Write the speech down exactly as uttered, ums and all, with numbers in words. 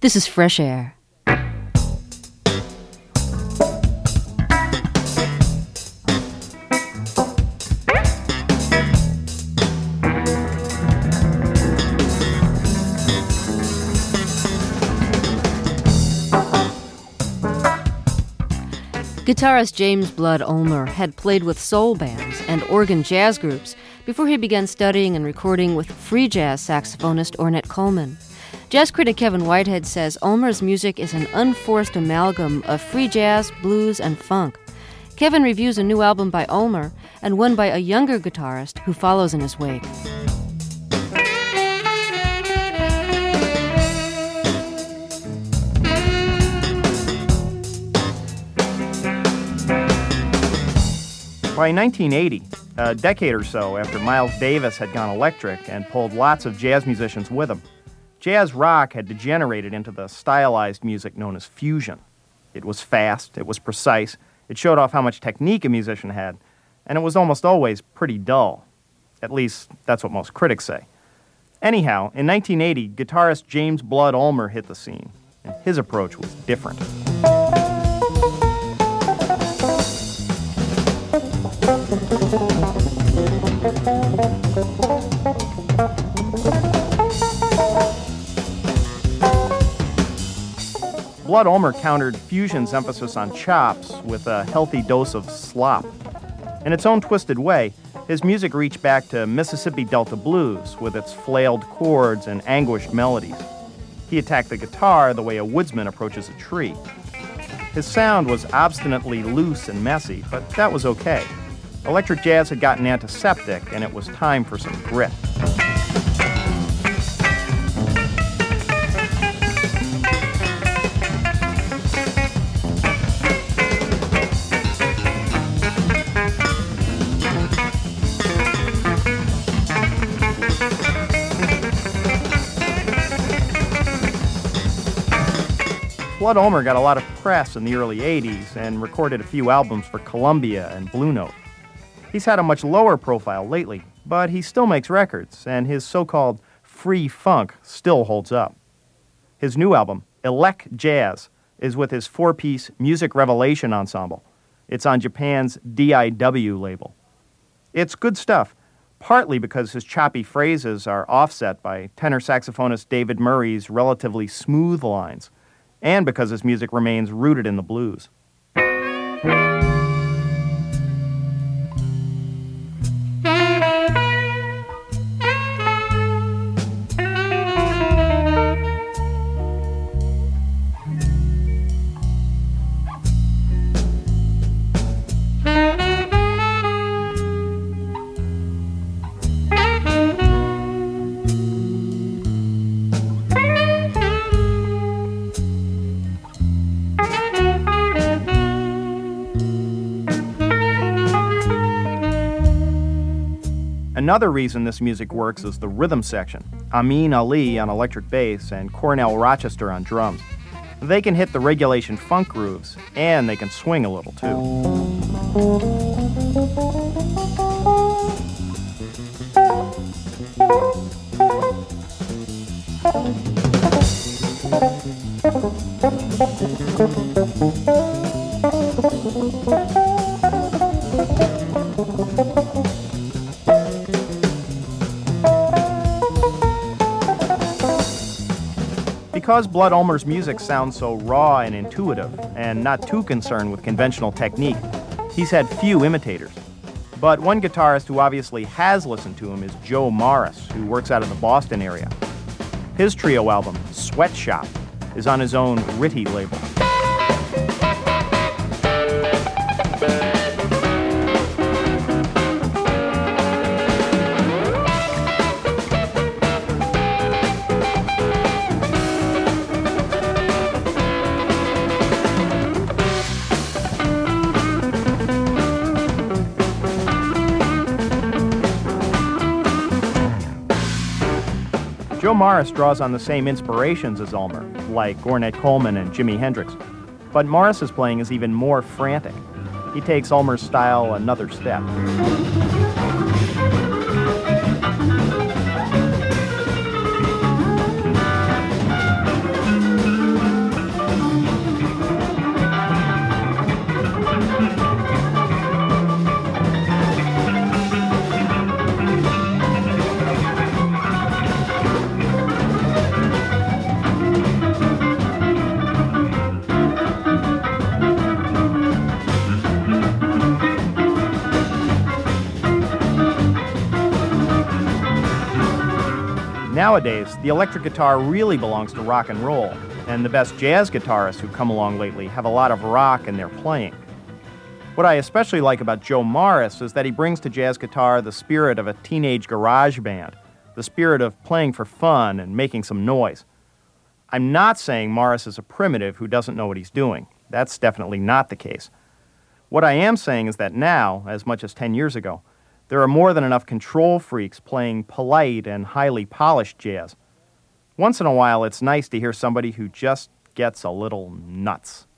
This is Fresh Air. Guitarist James Blood Ulmer had played with soul bands and organ jazz groups before he began studying and recording with free jazz saxophonist Ornette Coleman. Jazz critic Kevin Whitehead says Ulmer's music is an unforced amalgam of free jazz, blues, and funk. Kevin reviews a new album by Ulmer and one by a younger guitarist who follows in his wake. By nineteen eighty, a decade or so after Miles Davis had gone electric and pulled lots of jazz musicians with him, jazz rock had degenerated into the stylized music known as fusion. It was fast, it was precise, it showed off how much technique a musician had, and it was almost always pretty dull. At least, that's what most critics say. Anyhow, in nineteen eighty, guitarist James Blood Ulmer hit the scene, and his approach was different. Blood Ulmer countered fusion's emphasis on chops with a healthy dose of slop. In its own twisted way, his music reached back to Mississippi Delta blues with its flailed chords and anguished melodies. He attacked the guitar the way a woodsman approaches a tree. His sound was obstinately loose and messy, but that was okay. Electric jazz had gotten antiseptic, and it was time for some grit. Blood Ulmer got a lot of press in the early eighties and recorded a few albums for Columbia and Blue Note. He's had a much lower profile lately, but he still makes records, and his so-called free funk still holds up. His new album, Elec Jazz, is with his four-piece Music Revelation Ensemble. It's on Japan's D I W label. It's good stuff, partly because his choppy phrases are offset by tenor saxophonist David Murray's relatively smooth lines, and because his music remains rooted in the blues. Another reason this music works is the rhythm section. Amin Ali on electric bass and Cornell Rochester on drums. They can hit the regulation funk grooves, and they can swing a little, too. Because Blood Ulmer's music sounds so raw and intuitive, and not too concerned with conventional technique, he's had few imitators. But one guitarist who obviously has listened to him is Joe Morris, who works out of the Boston area. His trio album, Sweatshop, is on his own Ritty label. Joe Morris draws on the same inspirations as Ulmer, like Ornette Coleman and Jimi Hendrix. But Morris's playing is even more frantic. He takes Ulmer's style another step. Nowadays, the electric guitar really belongs to rock and roll, and the best jazz guitarists who've come along lately have a lot of rock in their playing. What I especially like about Joe Morris is that he brings to jazz guitar the spirit of a teenage garage band, the spirit of playing for fun and making some noise. I'm not saying Morris is a primitive who doesn't know what he's doing. That's definitely not the case. What I am saying is that now, as much as ten years ago, there are more than enough control freaks playing polite and highly polished jazz. Once in a while, it's nice to hear somebody who just gets a little nuts.